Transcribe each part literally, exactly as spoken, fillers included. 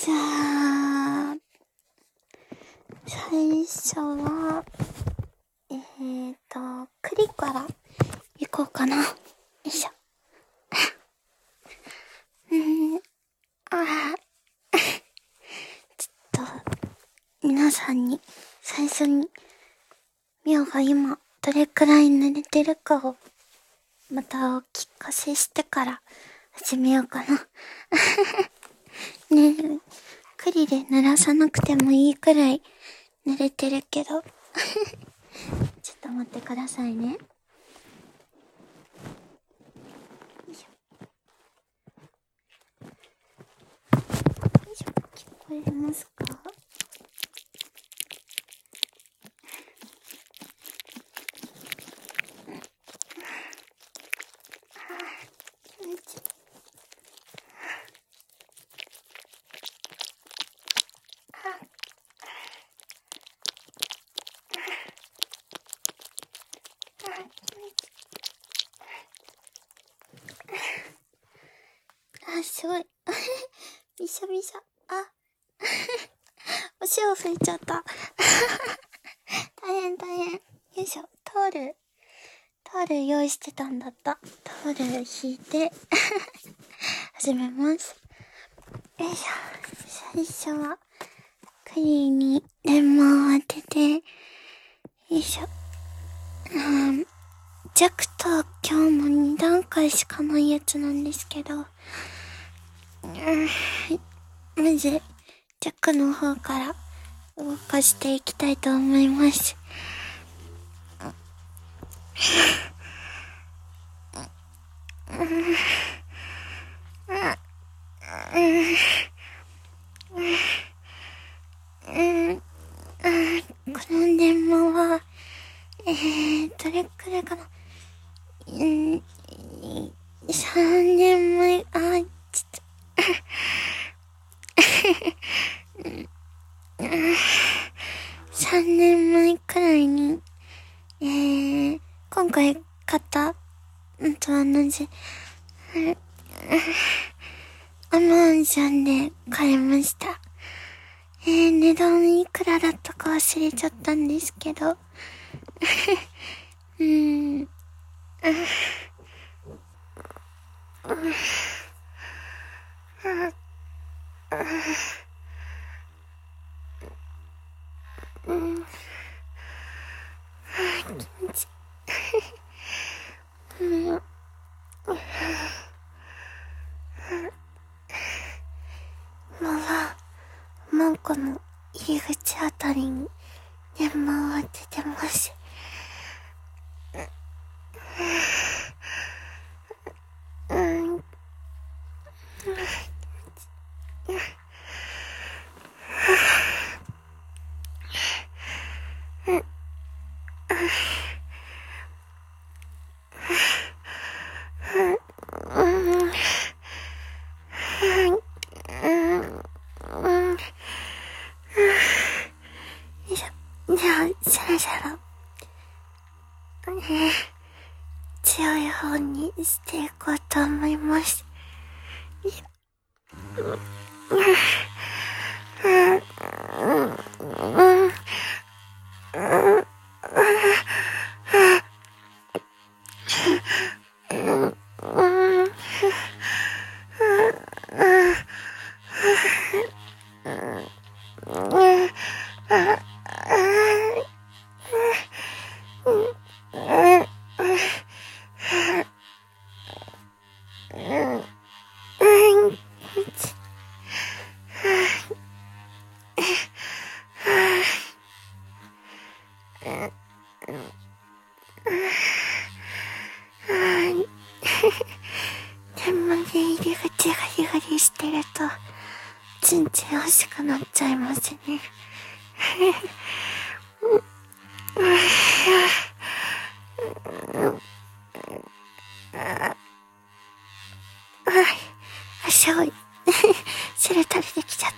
じゃあ、最初は、えーと、栗から行こうかな。よいしょ。うーん、あーちょっと、皆さんに、最初に、ミオが今、どれくらい濡れてるかを、またお聞かせしてから、始めようかな。ねえ、栗で濡らさなくてもいいくらい、濡れてるけど。ちょっと待ってくださいね。よいしょ。よいしょ。聞こえますか？気持ちいい。あ、すごい。びしゃびしゃ。あ、お塩拭いちゃった。大変大変。よいしょ。タオル。タオル用意してたんだった。タオル引いて、始めます。よいしょ。最初は、栗にレモンを当てて、よいしょ。うん、弱と今日もに段階しかないやつなんですけど、うん、まず弱の方から動かしていきたいと思います。この電話は、えー、どれくらいかな。うん、さんねんまえ、あ、ちょっと。さんねんまえくらいに、えー、今回買った、うんと同じ、アマゾンで買いました。えー、値段いくらだったか忘れちゃったんですけど。うーん。うん。気持ちいい。うん。今は、門戸の入り口あたりに電話を当ててます。うん。じゃあ、そろそろ、えー、強い方にしていこうと思います。でもね、入り口ガリガリしてると、ちんちん欲しくなっちゃいますね。あ、すごい。それ垂れてきちゃった。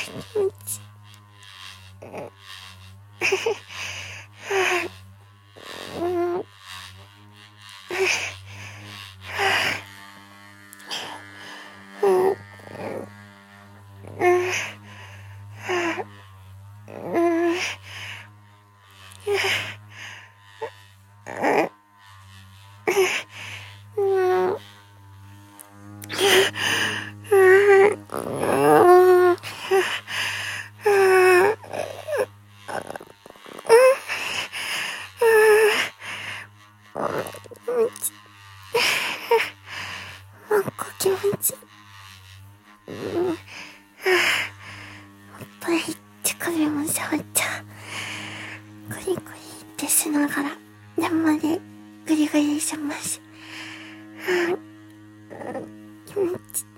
気持ちいい。なんか気持ちいい。うん。おっぱい乳首も触っちゃう。グリグリってしながら生でグリグリします。うん、気持ちいい。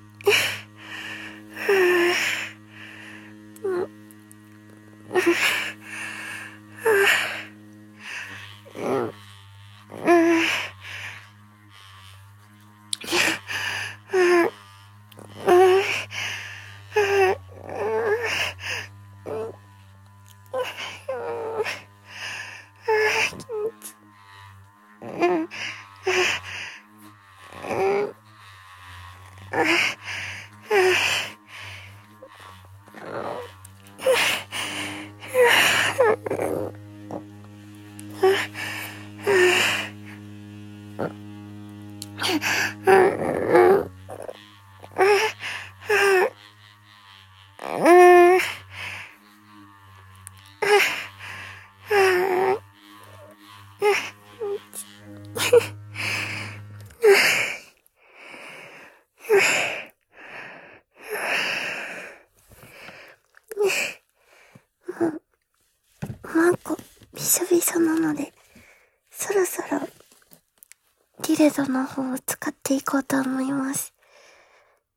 マンコびしょびしょなので、そろそろディレドの方を使っていこうと思います。